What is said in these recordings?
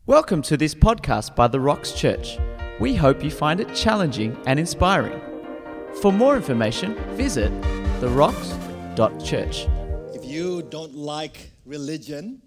Welcome to this podcast by The Rocks Church. We hope you find it challenging and inspiring. For more information, visit therocks.church. If you don't like religion,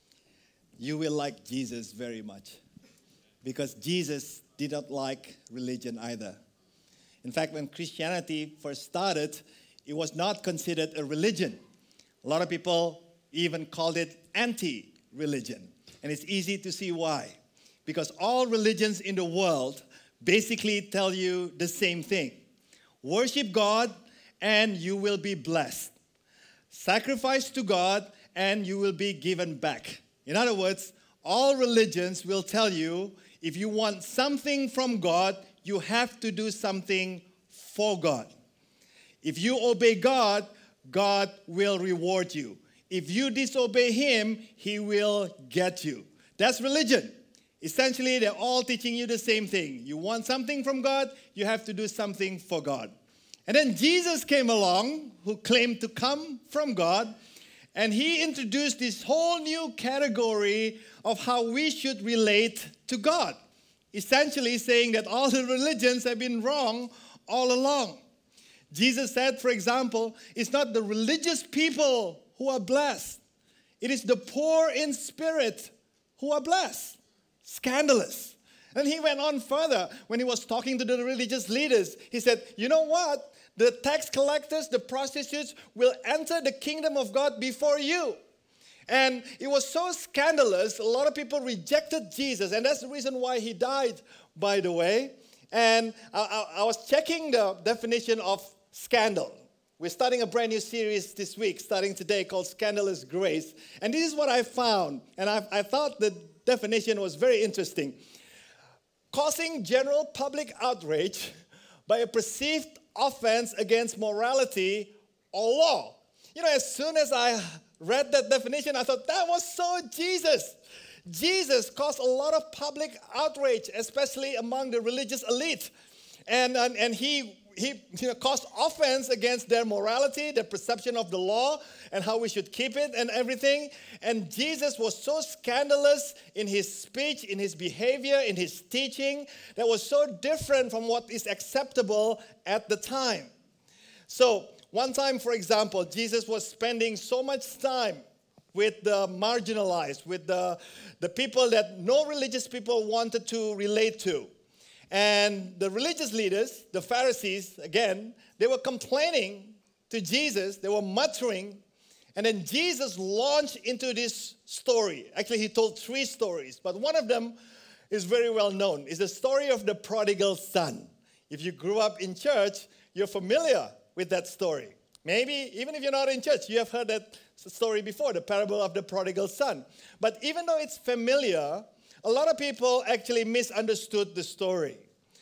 you will like Jesus very much. Because Jesus did not like religion either. In fact, when Christianity first started, it was not considered a religion. A lot of people even called it anti-religion. And it's easy to see why. Because all religions in the world basically tell you the same thing. Worship God and you will be blessed. Sacrifice to God and you will be given back. In other words, all religions will tell you if you want something from God, you have to do something for God. If you obey God, God will reward you. If you disobey Him, He will get you. That's religion. Essentially, they're all teaching you the same thing. You want something from God, you have to do something for God. And then Jesus came along, who claimed to come from God, and He introduced this whole new category of how we should relate to God. Essentially saying that all the religions have been wrong all along. Jesus said, for example, it's not the religious people who are blessed. It is the poor in spirit who are blessed. Scandalous. And He went on further when He was talking to the religious leaders. He said, you know what? The tax collectors, the prostitutes will enter the kingdom of God before you. And it was so scandalous, a lot of people rejected Jesus. And that's the reason why He died, by the way. And I was checking the definition of scandal. We're starting a brand new series this week, starting today, called Scandalous Grace. And this is what I found. And I thought the definition was very interesting. Causing general public outrage by a perceived offense against morality or law. You know, as soon as I read that definition, I thought that was so Jesus. Jesus caused a lot of public outrage, especially among the religious elite. And he caused offense against their morality, their perception of the law, and how we should keep it and everything. And Jesus was so scandalous in His speech, in His behavior, in His teaching, that was so different from what is acceptable at the time. So, one time, for example, Jesus was spending so much time with the marginalized, with the people that no religious people wanted to relate to. And the religious leaders, the Pharisees, again, they were complaining to Jesus. They were muttering. And then Jesus launched into this story. Actually, He told 3 stories. But one of them is very well known. It's the story of the prodigal son. If you grew up in church, you're familiar with that story. Maybe even if you're not in church, you have heard that story before, the parable of the prodigal son. But even though it's familiar, a lot of people actually misunderstood the story.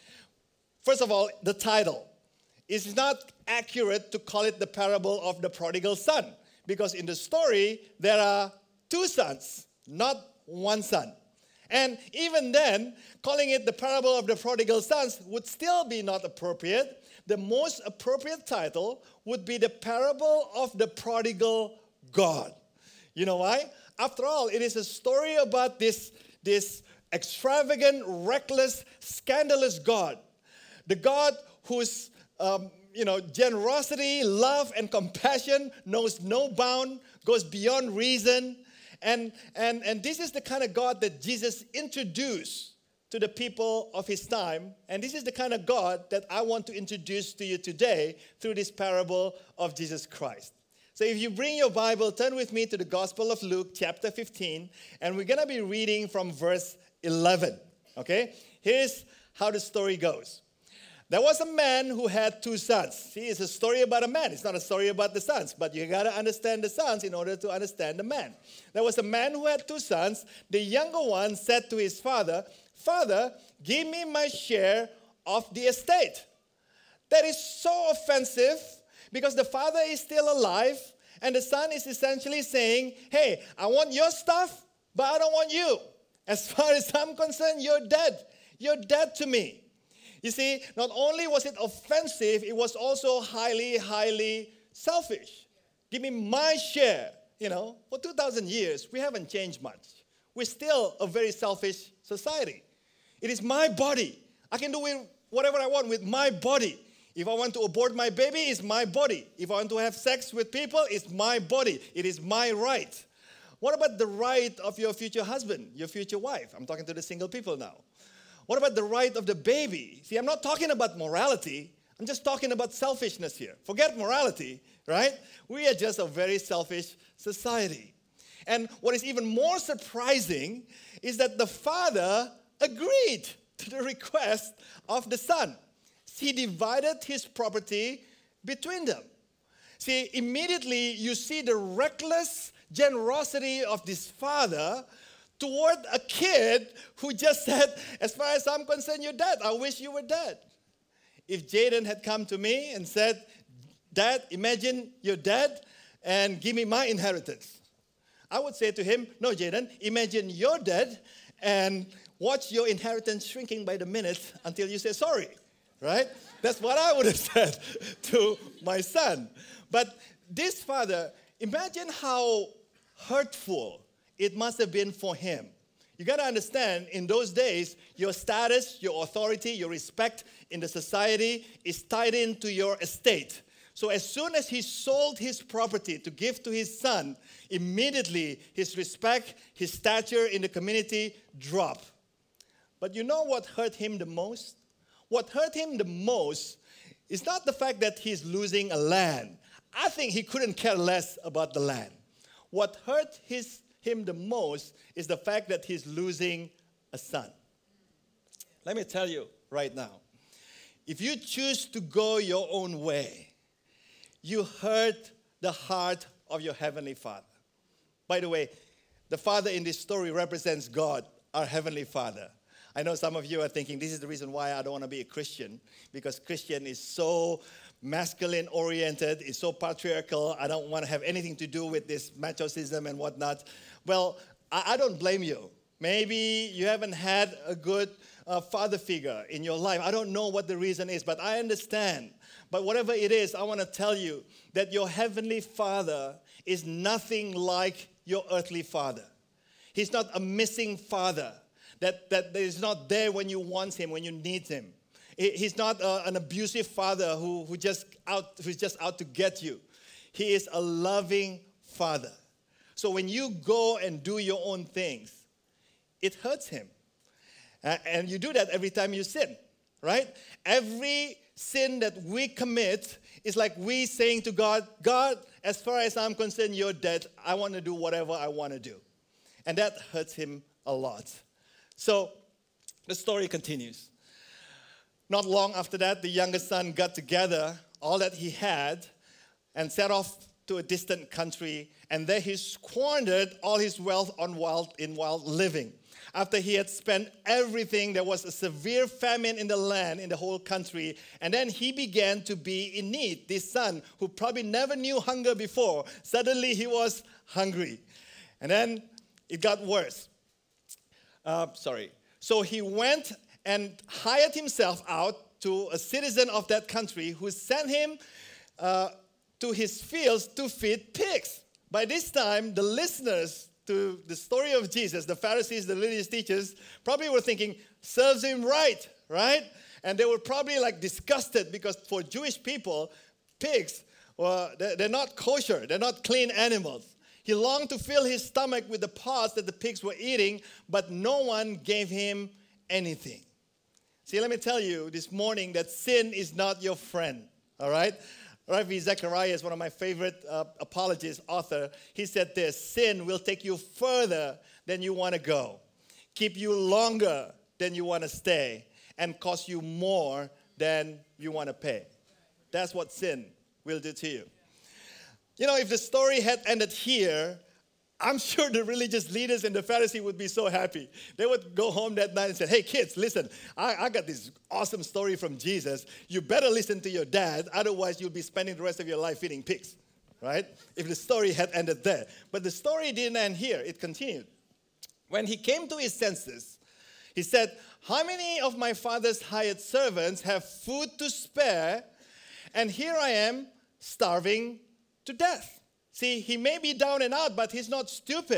First of all, the title. It's not accurate to call it the parable of the prodigal son, because in the story, there are 2 sons, not 1 son. And even then, calling it the parable of the prodigal sons would still be not appropriate. The most appropriate title would be the parable of the prodigal God. You know why? After all, it is a story about this extravagant, reckless, scandalous God. The God whose generosity, love, and compassion knows no bound, goes beyond reason. And this is the kind of God that Jesus introduced to the people of His time. And this is the kind of God that I want to introduce to you today through this parable of Jesus Christ. So if you bring your Bible, turn with me to the Gospel of Luke, chapter 15. And we're going to be reading from verse 11. Okay? Here's how the story goes. There was a man who had 2 sons. See, it's a story about a man. It's not a story about the sons. But you got to understand the sons in order to understand the man. There was a man who had 2 sons. The younger one said to his father, "Father, give me my share of the estate." That is so offensive because the father is still alive. And the son is essentially saying, hey, I want your stuff, but I don't want you. As far as I'm concerned, you're dead. You're dead to me. You see, not only was it offensive, it was also highly, highly selfish. Give me my share. For 2,000 years, we haven't changed much. we're still a very selfish society. It is my body. I can do whatever I want with my body. If I want to abort my baby, it's my body. If I want to have sex with people, it's my body. It is my right. What about the right of your future husband, your future wife? I'm talking to the single people now. What about the right of the baby? See, I'm not talking about morality. I'm just talking about selfishness here. Forget morality, right? We are just a very selfish society. And what is even more surprising is that the father agreed to the request of the son. He divided his property between them. See, immediately you see the reckless generosity of this father toward a kid who just said, as far as I'm concerned, you're dead. I wish you were dead. If Jaden had come to me and said, Dad, imagine you're dead and give me my inheritance, I would say to him, no, Jaden, imagine you're dead and watch your inheritance shrinking by the minute until you say sorry, right? That's what I would have said to my son. But this father, imagine how hurtful it must have been for him. You got to understand, in those days, your status, your authority, your respect in the society is tied into your estate. So as soon as he sold his property to give to his son, immediately his respect, his stature in the community dropped. But you know what hurt him the most? What hurt him the most is not the fact that he's losing a land. I think he couldn't care less about the land. What hurt him the most is the fact that he's losing a son. Let me tell you right now, if you choose to go your own way, you hurt the heart of your Heavenly Father. By the way, the father in this story represents God, our Heavenly Father. I know some of you are thinking, this is the reason why I don't want to be a Christian, because Christian is so masculine-oriented, it's so patriarchal, I don't want to have anything to do with this machoism and whatnot. Well, I don't blame you. Maybe you haven't had a good father figure in your life. I don't know what the reason is, but I understand. But whatever it is, I want to tell you that your Heavenly Father is nothing like your earthly father. He's not a missing father that is not there when you want him, when you need him. He's not an abusive father who's just out to get you. He is a loving father. So when you go and do your own things, it hurts him. And you do that every time you sin, right? Every sin that we commit is like we saying to God, God, as far as I'm concerned, you're dead. I want to do whatever I want to do. And that hurts him a lot. So the story continues. Not long after that, the youngest son got together all that he had and set off to a distant country, and there he squandered all his wealth on wild living. After he had spent everything, there was a severe famine in the land, in the whole country, and then he began to be in need. This son, who probably never knew hunger before, suddenly he was hungry. And then it got worse. So he went and hired himself out to a citizen of that country who sent him to his fields to feed pigs. By this time, the listeners to the story of Jesus, the Pharisees, the religious teachers, probably were thinking, serves him right? And they were probably like disgusted because for Jewish people, pigs, they're not kosher, they're not clean animals. He longed to fill his stomach with the parts that the pigs were eating, but no one gave him anything. See, let me tell you this morning that sin is not your friend, all right? Ravi Zacharias is one of my favorite apologist author. He said this: sin will take you further than you want to go, keep you longer than you want to stay, and cost you more than you want to pay. That's what sin will do to you. You know, if the story had ended here, I'm sure the religious leaders and the Pharisees would be so happy. They would go home that night and say, hey, kids, listen, I got this awesome story from Jesus. You better listen to your dad, otherwise you'll be spending the rest of your life feeding pigs, right? If the story had ended there. But the story didn't end here. It continued. When he came to his senses, he said, how many of my father's hired servants have food to spare, and here I am starving to death? See, he may be down and out, but he's not stupid.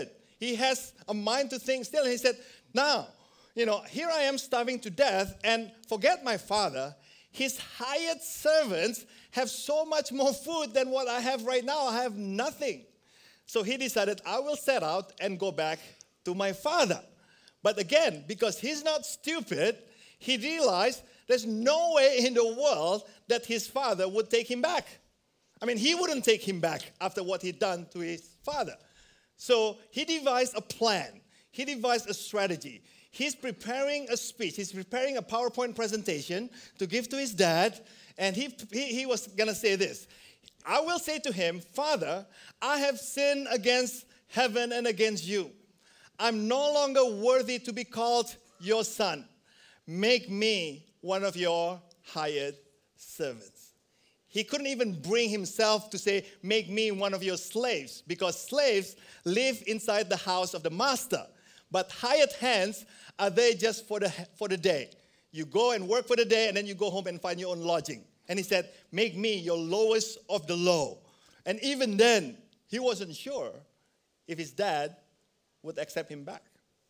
he has a mind to think still. And he said, now, here I am starving to death, and forget my father. His hired servants have so much more food than what I have right now. I have nothing. So he decided, I will set out and go back to my father. But again, because he's not stupid, he realized there's no way in the world that his father would take him back. I mean, he wouldn't take him back after what he'd done to his father. So he devised a plan. He devised a strategy. He's preparing a speech. He's preparing a PowerPoint presentation to give to his dad. And he was going to say this. I will say to him, Father, I have sinned against heaven and against you. I'm no longer worthy to be called your son. Make me one of your hired servants. He couldn't even bring himself to say, make me one of your slaves, because slaves live inside the house of the master. But hired hands are there just for the day. You go and work for the day, and then you go home and find your own lodging. And he said, make me your lowest of the low. And even then, he wasn't sure if his dad would accept him back.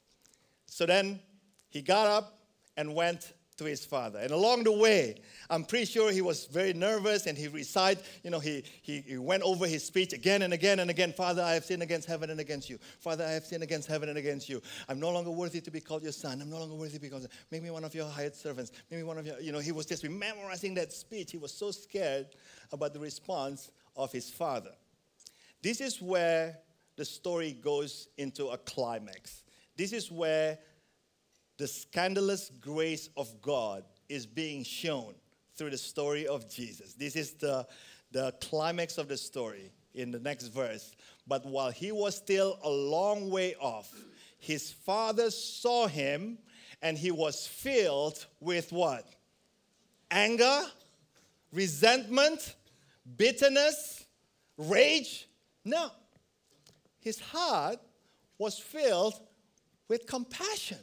So then he got up and went to his father. And along the way, I'm pretty sure he was very nervous, and he recited, he went over his speech again and again and again. Father, I have sinned against heaven and against you. Father, I have sinned against heaven and against you. I'm no longer worthy to be called your son. I'm no longer worthy to be called. Make me one of your hired servants. Make me one of your, he was just memorizing that speech. He was so scared about the response of his father. This is where the story goes into a climax. This is where the scandalous grace of God is being shown through the story of Jesus. This is the climax of the story in the next verse. But while he was still a long way off, his father saw him, and he was filled with what? Anger, resentment, bitterness, rage? No. His heart was filled with compassion.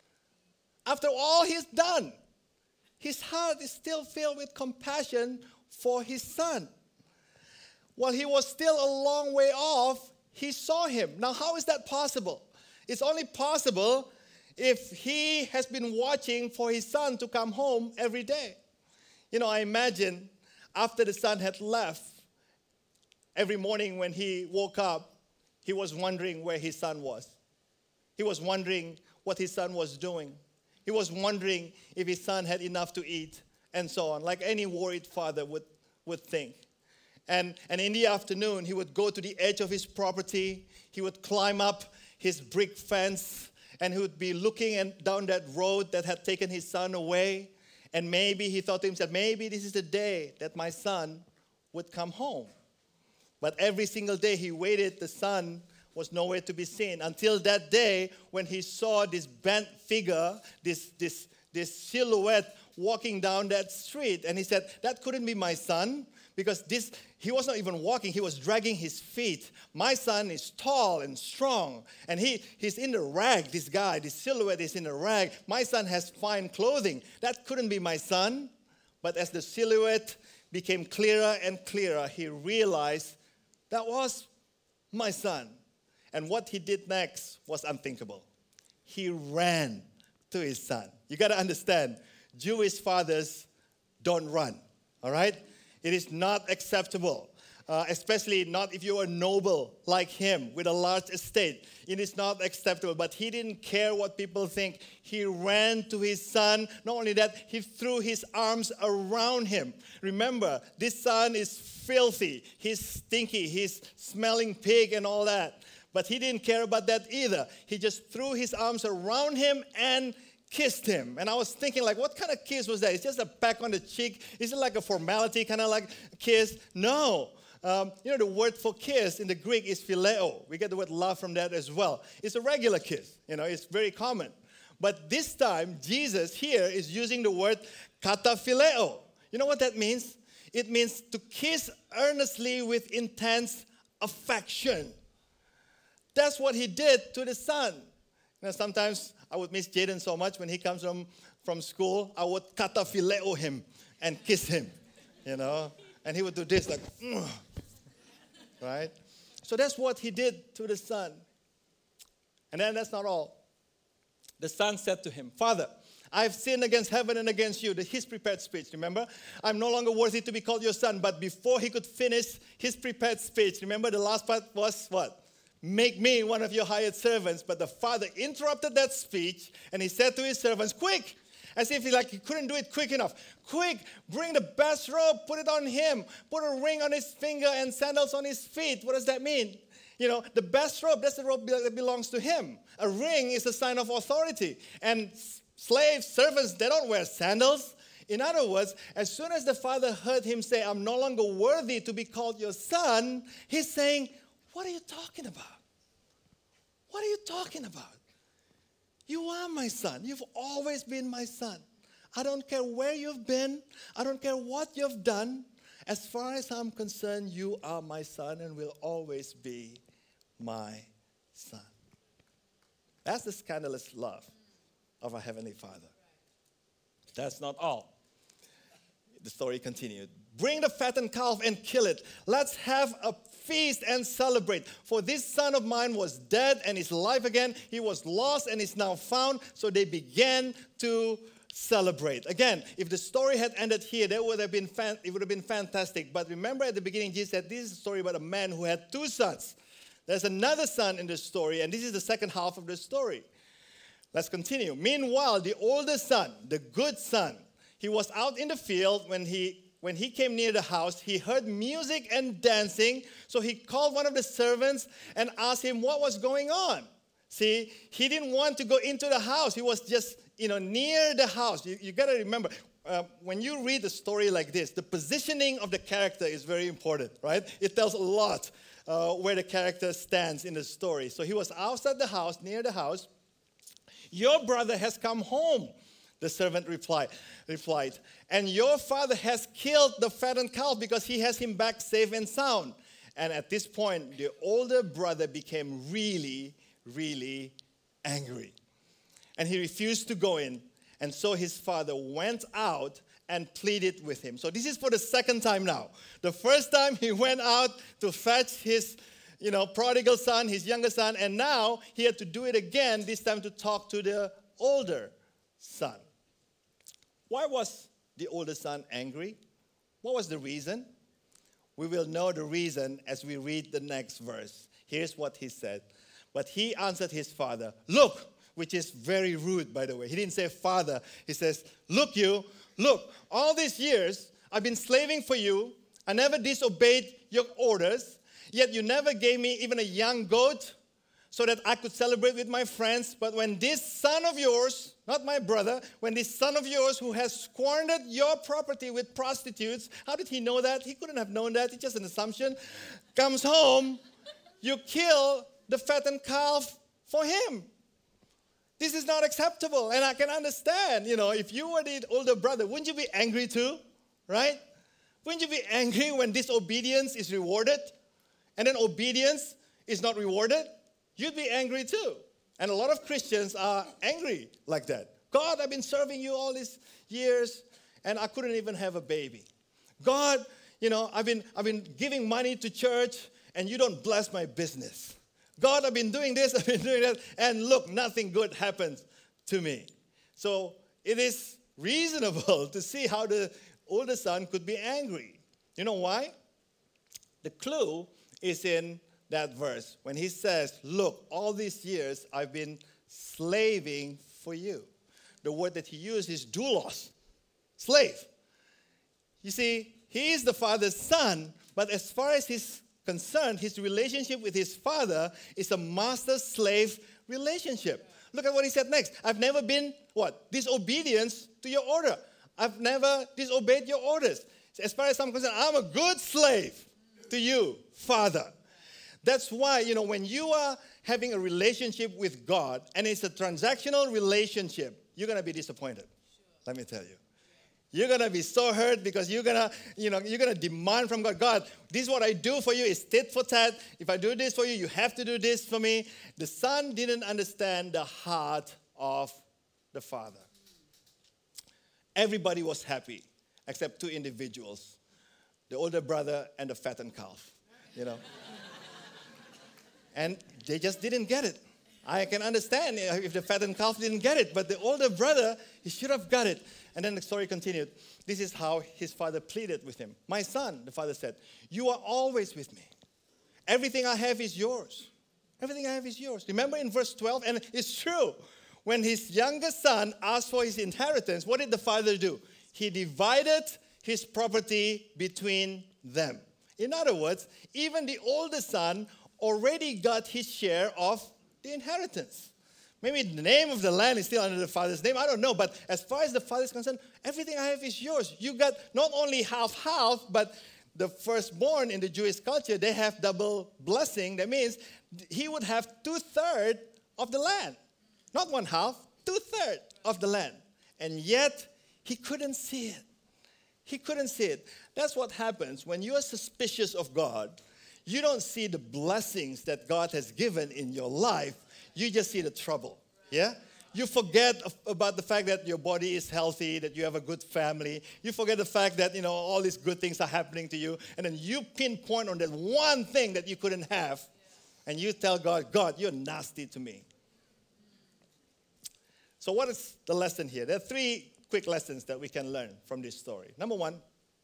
After all he's done, his heart is still filled with compassion for his son. While he was still a long way off, he saw him. Now, how is that possible? It's only possible if he has been watching for his son to come home every day. I imagine after the son had left, every morning when he woke up, he was wondering where his son was. He was wondering what his son was doing. He was wondering if his son had enough to eat, and so on, like any worried father would think. And in the afternoon, he would go to the edge of his property. He would climb up his brick fence, and he would be looking down that road that had taken his son away. And maybe he thought to himself, maybe this is the day that my son would come home. But every single day he waited, the son was nowhere to be seen, until that day when he saw this bent figure, this silhouette walking down that street. And he said, that couldn't be my son, because he was not even walking, he was dragging his feet. My son is tall and strong, and he's in the rag, this guy, this silhouette is in the rag. My son has fine clothing. That couldn't be my son. But as the silhouette became clearer and clearer, he realized that was my son. And what he did next was unthinkable. He ran to his son. You got to understand, Jewish fathers don't run, all right? It is not acceptable, especially not if you're a noble like him with a large estate. It is not acceptable, but he didn't care what people think. He ran to his son. Not only that, he threw his arms around him. Remember, this son is filthy. He's stinky. He's smelling pig and all that. But he didn't care about that either. He just threw his arms around him and kissed him. And I was thinking, what kind of kiss was that? It's just a peck on the cheek. Is it like a formality, kind of like a kiss? No. The word for kiss in the Greek is phileo. We get the word love from that as well. It's a regular kiss. It's very common. But this time, Jesus here is using the word kataphileo. You know what that means? It means to kiss earnestly with intense affection. That's what he did to the son. Sometimes I would miss Jaden so much when he comes from school. I would kataphileo him and kiss him, And he would do this right? So that's what he did to the son. And then that's not all. The son said to him, Father, I've sinned against heaven and against you. His prepared speech, remember? I'm no longer worthy to be called your son. But before he could finish his prepared speech, remember the last part was what? Make me one of your hired servants. But the father interrupted that speech and he said to his servants, quick, as if he couldn't do it quick enough. Quick, bring the best robe, put it on him. Put a ring on his finger and sandals on his feet. What does that mean? The best robe, that's the robe that belongs to him. A ring is a sign of authority. And slaves, servants, they don't wear sandals. In other words, as soon as the father heard him say, I'm no longer worthy to be called your son, he's saying, what are you talking about? What are you talking about? You are my son. You've always been my son. I don't care where you've been. I don't care what you've done. As far as I'm concerned, you are my son and will always be my son. That's the scandalous love of our Heavenly Father. That's not all. The story continued. Bring the fattened calf and kill it. Let's have a feast and celebrate. For this son of mine was dead and is alive again. He was lost and is now found. So they began to celebrate. Again, if the story had ended here, it would have been fantastic. But remember at the beginning, Jesus said, this is a story about a man who had two sons. There's another son in the story, and this is the second half of the story. Let's continue. Meanwhile, the older son, the good son, he was out in the field when he came near the house. He heard music and dancing, so he called one of the servants and asked him what was going on. See, he didn't want to go into the house. He was just, near the house. You got to remember, when you read a story like this, the positioning of the character is very important, right? It tells a lot where the character stands in the story. So he was outside the house, near the house. Your brother has come home, the servant replied. And your father has killed the fattened calf because he has him back safe and sound. And at this point, the older brother became really, really angry. And he refused to go in. And so his father went out and pleaded with him. So this is for the second time now. The first time he went out to fetch his prodigal son, his younger son, and now he had to do it again, this time to talk to the older son. Why was the older son angry? What was the reason? We will know the reason as we read the next verse. Here's what he said. But he answered his father, look, which is very rude, by the way. He didn't say father. He says, look, all these years I've been slaving for you. I never disobeyed your orders. Yet you never gave me even a young goat so that I could celebrate with my friends. But when this son of yours, not my brother, when this son of yours who has squandered your property with prostitutes, how did he know that? He couldn't have known that. It's just an assumption. Comes home, you kill the fattened calf for him. This is not acceptable. And I can understand, if you were the older brother, wouldn't you be angry too? Right? Wouldn't you be angry when disobedience is rewarded? And then obedience is not rewarded, you'd be angry too. And a lot of Christians are angry like that. God, I've been serving you all these years, and I couldn't even have a baby. God, I've been giving money to church, and you don't bless my business. God, I've been doing this, I've been doing that, and look, nothing good happens to me. So it is reasonable to see how the older son could be angry. You know why? The clue is in that verse when he says, look, all these years I've been slaving for you. The word that he used is doulos, slave. You see, he is the father's son, but as far as he's concerned, his relationship with his father is a master-slave relationship. Look at what he said next. I've never been, disobedience to your order. I've never disobeyed your orders. As far as I'm concerned, I'm a good slave to you, Father. That's why, when you are having a relationship with God and it's a transactional relationship, you're going to be disappointed. Let me tell you. You're going to be so hurt because you're going to demand from God, God, this is what I do for you is tit for tat. If I do this for you, you have to do this for me. The son didn't understand the heart of the father. Everybody was happy except two individuals, the older brother and the fattened calf, And they just didn't get it. I can understand if the fattened calf didn't get it, but the older brother, he should have got it. And then the story continued. This is how his father pleaded with him. My son, the father said, you are always with me. Everything I have is yours. Everything I have is yours. Remember in verse 12? And it's true. When his youngest son asked for his inheritance, what did the father do? He divided his property between them. In other words, even the older son already got his share of the inheritance. Maybe the name of the land is still under the father's name. I don't know. But as far as the father is concerned, everything I have is yours. You got not only half, but the firstborn in the Jewish culture, they have double blessing. That means he would have 2/3 of the land. Not 1/2, 2/3 of the land. And yet, he couldn't see it. He couldn't see it. That's what happens when you are suspicious of God. You don't see the blessings that God has given in your life. You just see the trouble. Yeah? You forget about the fact that your body is healthy, that you have a good family. You forget the fact that, all these good things are happening to you. And then you pinpoint on that one thing that you couldn't have. And you tell God, God, you're nasty to me. So what is the lesson here? There are 3 quick lessons that we can learn from this story. Number 1,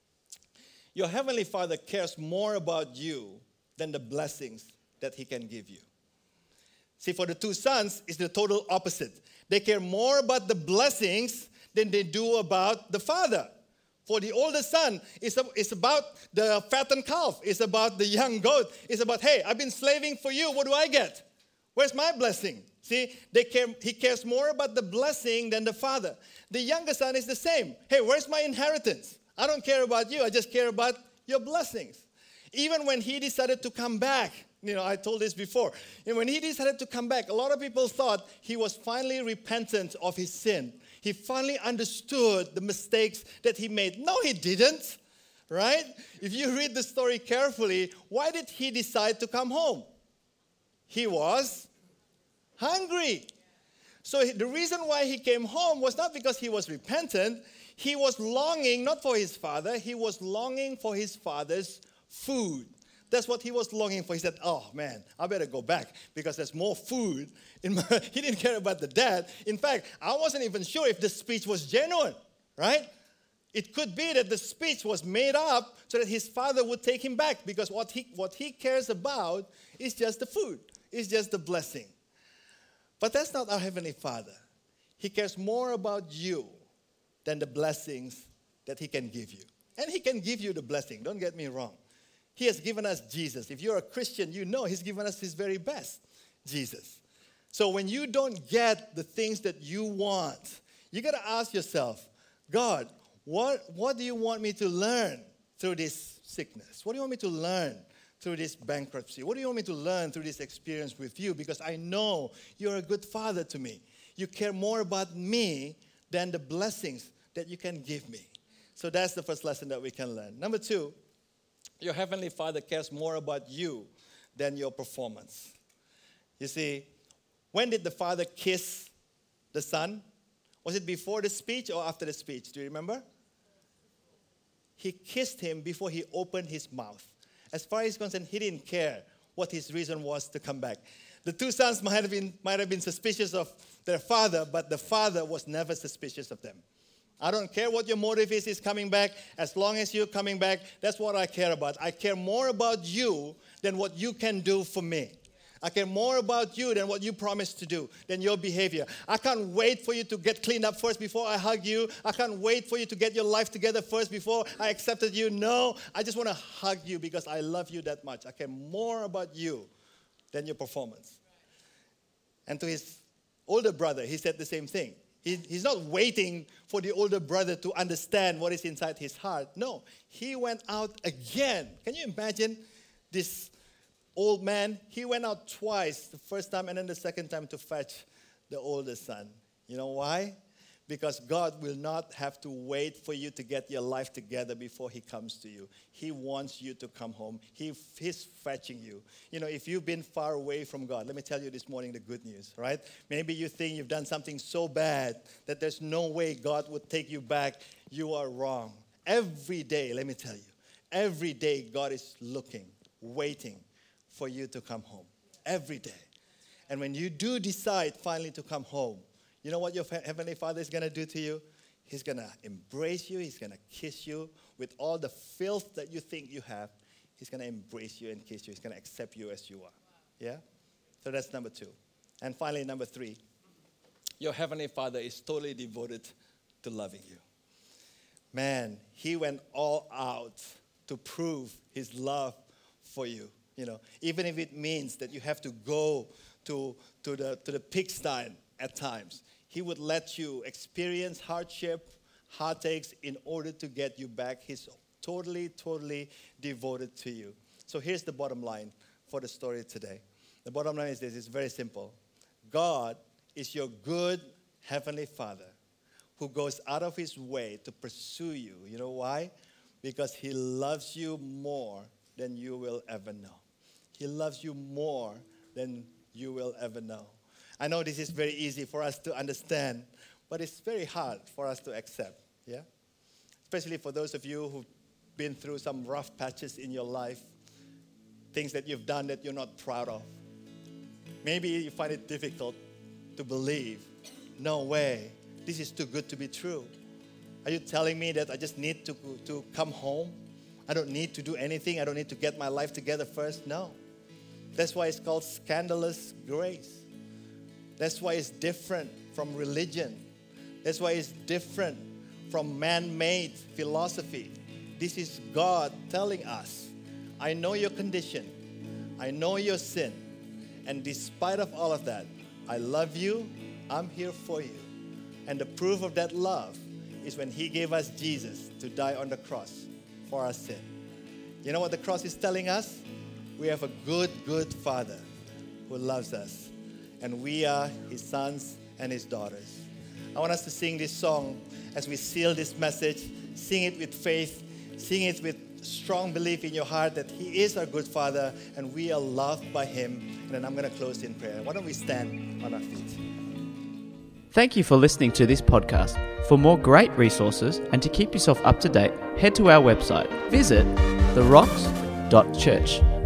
your Heavenly Father cares more about you than the blessings that He can give you. See, for the 2 sons, it's the total opposite. They care more about the blessings than they do about the father. For the older son, it's about the fattened calf. It's about the young goat. It's about, hey, I've been slaving for you. What do I get? Where's my blessing? See, he cares more about the blessing than the father. The younger son is the same. Hey, where's my inheritance? I don't care about you. I just care about your blessings. Even when he decided to come back, I told this before. And when he decided to come back, a lot of people thought he was finally repentant of his sin. He finally understood the mistakes that he made. No, he didn't, right? If you read the story carefully, why did he decide to come home? He was hungry. So the reason why he came home was not because he was repentant. He was longing not for his father. He was longing for his father's food. That's what he was longing for. He said, oh man, I better go back because there's more food. He didn't care about the dad. In fact, I wasn't even sure if the speech was genuine, right? It could be that the speech was made up so that his father would take him back because what he cares about is just the food. It's just the blessing. But that's not our Heavenly Father. He cares more about you than the blessings that He can give you. And He can give you the blessing, don't get me wrong. He has given us Jesus. If you're a Christian, you know He's given us His very best, Jesus. So when you don't get the things that you want, you got to ask yourself, God, what do you want me to learn through this sickness? What do you want me to learn through this bankruptcy? What do you want me to learn through this experience with you? Because I know you're a good father to me. You care more about me than the blessings that you can give me. So that's the first lesson that we can learn. Number 2, your Heavenly Father cares more about you than your performance. You see, when did the father kiss the son? Was it before the speech or after the speech? Do you remember? He kissed him before he opened his mouth. As far as he's concerned, he didn't care what his reason was to come back. The 2 sons might have been suspicious of their father, but the father was never suspicious of them. I don't care what your motive is coming back. As long as you're coming back, that's what I care about. I care more about you than what you can do for me. I care more about you than what you promised to do, than your behavior. I can't wait for you to get cleaned up first before I hug you. I can't wait for you to get your life together first before I accepted you. No, I just want to hug you because I love you that much. I care more about you than your performance. And to his older brother, he said the same thing. He's not waiting for the older brother to understand what is inside his heart. No, he went out again. Can you imagine this old man? He went out twice, the first time and then the second time to fetch the older son. You know why? Because God will not have to wait for you to get your life together before He comes to you. He wants you to come home. He's fetching you. If you've been far away from God, let me tell you this morning the good news, right? Maybe you think you've done something so bad that there's no way God would take you back. You are wrong. Every day, let me tell you, every day God is looking, waiting for you to come home. Every day. And when you do decide finally to come home, you know what your Heavenly Father is going to do to you? He's going to embrace you. He's going to kiss you with all the filth that you think you have. He's going to embrace you and kiss you. He's going to accept you as you are. Yeah? So that's number 2. And finally, number 3. Your Heavenly Father is totally devoted to loving you. Man, He went all out to prove His love for you. You know, even if it means that you have to go to the pigsty at times, He would let you experience hardship, heartaches in order to get you back. He's totally devoted to you. So here's the bottom line for the story today. The bottom line is this. It's very simple. God is your good Heavenly Father who goes out of His way to pursue you. You know why? Because He loves you more than you will ever know. He loves you more than you will ever know. I know this is very easy for us to understand, but it's very hard for us to accept, yeah? Especially for those of you who've been through some rough patches in your life, things that you've done that you're not proud of. Maybe you find it difficult to believe, no way, this is too good to be true. Are you telling me that I just need to come home? I don't need to do anything. I don't need to get my life together first? No. That's why it's called scandalous grace. That's why it's different from religion. That's why it's different from man-made philosophy. This is God telling us, I know your condition. I know your sin. And despite of all of that, I love you. I'm here for you. And the proof of that love is when He gave us Jesus to die on the cross for our sin. You know what the cross is telling us? We have a good Father who loves us. And we are His sons and His daughters. I want us to sing this song as we seal this message. Sing it with faith. Sing it with strong belief in your heart that He is our good Father and we are loved by Him. And then I'm going to close in prayer. Why don't we stand on our feet? Thank you for listening to this podcast. For more great resources and to keep yourself up to date, head to our website. Visit therocks.church.